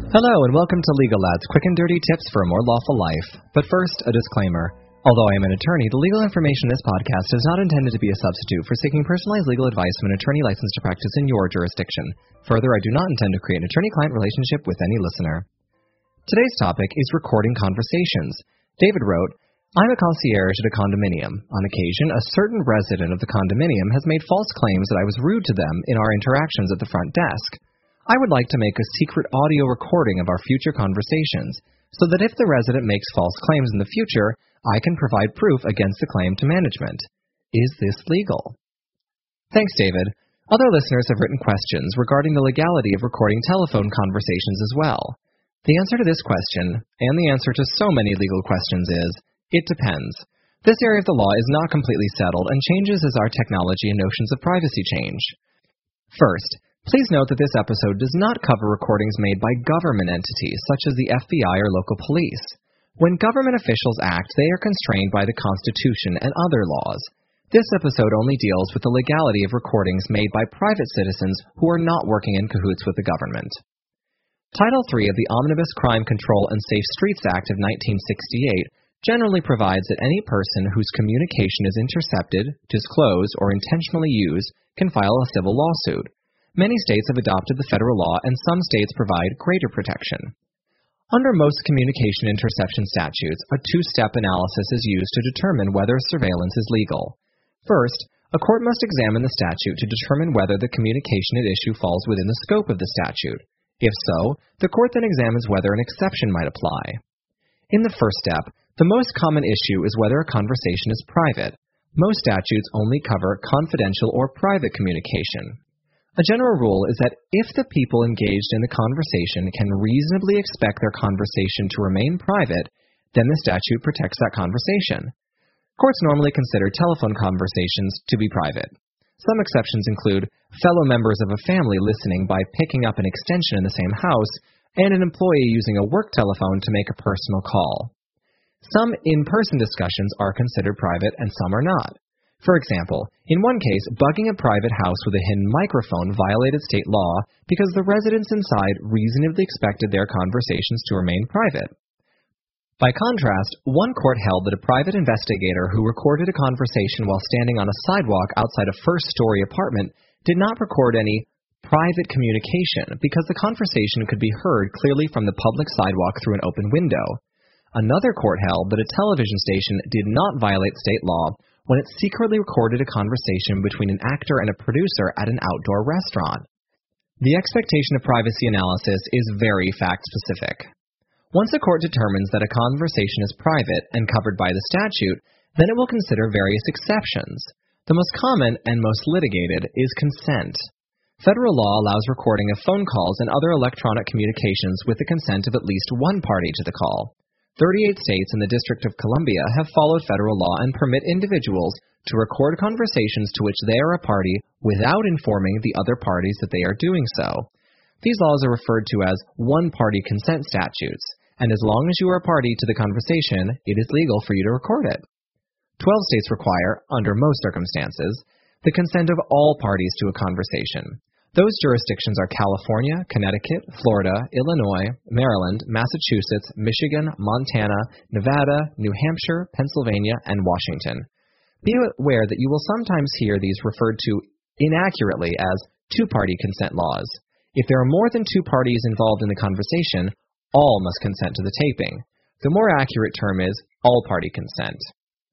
Hello and welcome to Legal Lads, quick and dirty tips for a more lawful life. But first, a disclaimer. Although I am an attorney, the legal information in this podcast is not intended to be a substitute for seeking personalized legal advice from an attorney licensed to practice in your jurisdiction. Further, I do not intend to create an attorney-client relationship with any listener. Today's topic is recording conversations. David wrote, I'm a concierge at a condominium. On occasion, a certain resident of the condominium has made false claims that I was rude to them in our interactions at the front desk. I would like to make a secret audio recording of our future conversations, so that if the resident makes false claims in the future, I can provide proof against the claim to management. Is this legal? Thanks, David. Other listeners have written questions regarding the legality of recording telephone conversations as well. The answer to this question, and the answer to so many legal questions is, it depends. This area of the law is not completely settled and changes as our technology and notions of privacy change. First, please note that this episode does not cover recordings made by government entities, such as the FBI or local police. When government officials act, they are constrained by the Constitution and other laws. This episode only deals with the legality of recordings made by private citizens who are not working in cahoots with the government. Title III of the Omnibus Crime Control and Safe Streets Act of 1968 generally provides that any person whose communication is intercepted, disclosed, or intentionally used can file a civil lawsuit. Many states have adopted the federal law, and some states provide greater protection. Under most communication interception statutes, a two-step analysis is used to determine whether surveillance is legal. First, a court must examine the statute to determine whether the communication at issue falls within the scope of the statute. If so, the court then examines whether an exception might apply. In the first step, the most common issue is whether a conversation is private. Most statutes only cover confidential or private communication. A general rule is that if the people engaged in the conversation can reasonably expect their conversation to remain private, then the statute protects that conversation. Courts normally consider telephone conversations to be private. Some exceptions include fellow members of a family listening by picking up an extension in the same house, and an employee using a work telephone to make a personal call. Some in-person discussions are considered private and some are not. For example, in one case, bugging a private house with a hidden microphone violated state law because the residents inside reasonably expected their conversations to remain private. By contrast, one court held that a private investigator who recorded a conversation while standing on a sidewalk outside a first-story apartment did not record any private communication because the conversation could be heard clearly from the public sidewalk through an open window. Another court held that a television station did not violate state law when it secretly recorded a conversation between an actor and a producer at an outdoor restaurant. The expectation of privacy analysis is very fact-specific. Once a court determines that a conversation is private and covered by the statute, then it will consider various exceptions. The most common and most litigated is consent. Federal law allows recording of phone calls and other electronic communications with the consent of at least one party to the call. 38 states and the District of Columbia have followed federal law and permit individuals to record conversations to which they are a party without informing the other parties that they are doing so. These laws are referred to as one-party consent statutes, and as long as you are a party to the conversation, it is legal for you to record it. 12 states require, under most circumstances, the consent of all parties to a conversation. Those jurisdictions are California, Connecticut, Florida, Illinois, Maryland, Massachusetts, Michigan, Montana, Nevada, New Hampshire, Pennsylvania, and Washington. Be aware that you will sometimes hear these referred to inaccurately as two-party consent laws. If there are more than two parties involved in the conversation, all must consent to the taping. The more accurate term is all-party consent.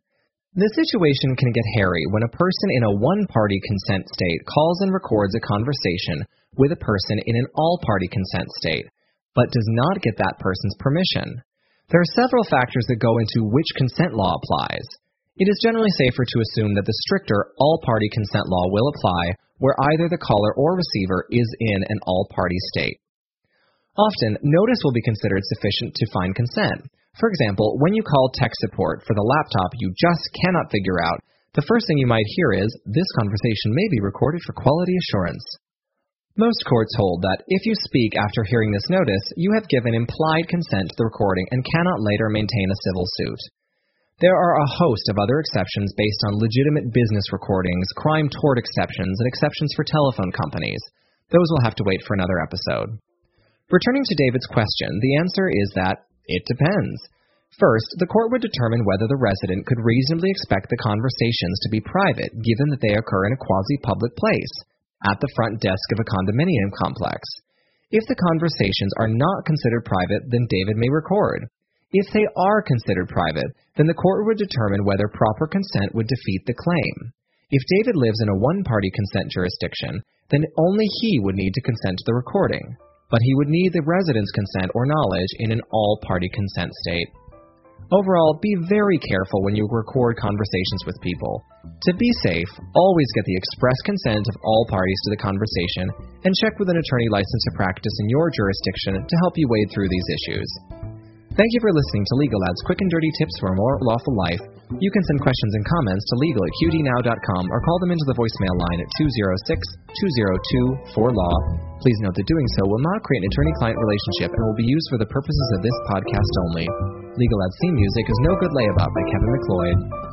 This situation can get hairy when a person in a one-party consent state calls and records a conversation with a person in an all-party consent state, but does not get that person's permission. There are several factors that go into which consent law applies. It is generally safer to assume that the stricter all-party consent law will apply where either the caller or receiver is in an all-party state. Often, notice will be considered sufficient to find consent. For example, when you call tech support for the laptop you just cannot figure out, the first thing you might hear is, this conversation may be recorded for quality assurance. Most courts hold that if you speak after hearing this notice, you have given implied consent to the recording and cannot later maintain a civil suit. There are a host of other exceptions based on legitimate business recordings, crime tort exceptions, and exceptions for telephone companies. Those will have to wait for another episode. Returning to David's question, the answer is that it depends. First, the court would determine whether the resident could reasonably expect the conversations to be private, given that they occur in a quasi-public place, at the front desk of a condominium complex. If the conversations are not considered private, then David may record. If they are considered private, then the court would determine whether proper consent would defeat the claim. If David lives in a one-party consent jurisdiction, then only he would need to consent to the recording, but he would need the resident's consent or knowledge in an all-party consent state. Overall, be very careful when you record conversations with people. To be safe, always get the express consent of all parties to the conversation and check with an attorney licensed to practice in your jurisdiction to help you wade through these issues. Thank you for listening to Legal Ads Quick and Dirty Tips for a More Lawful Life. You can send questions and comments to legal@qdnow.com or call them into the voicemail line at 206-202-4LAW. Please note that doing so will not create an attorney-client relationship and will be used for the purposes of this podcast only. Legal Ads theme music is No Good Layabout by Kevin MacLeod.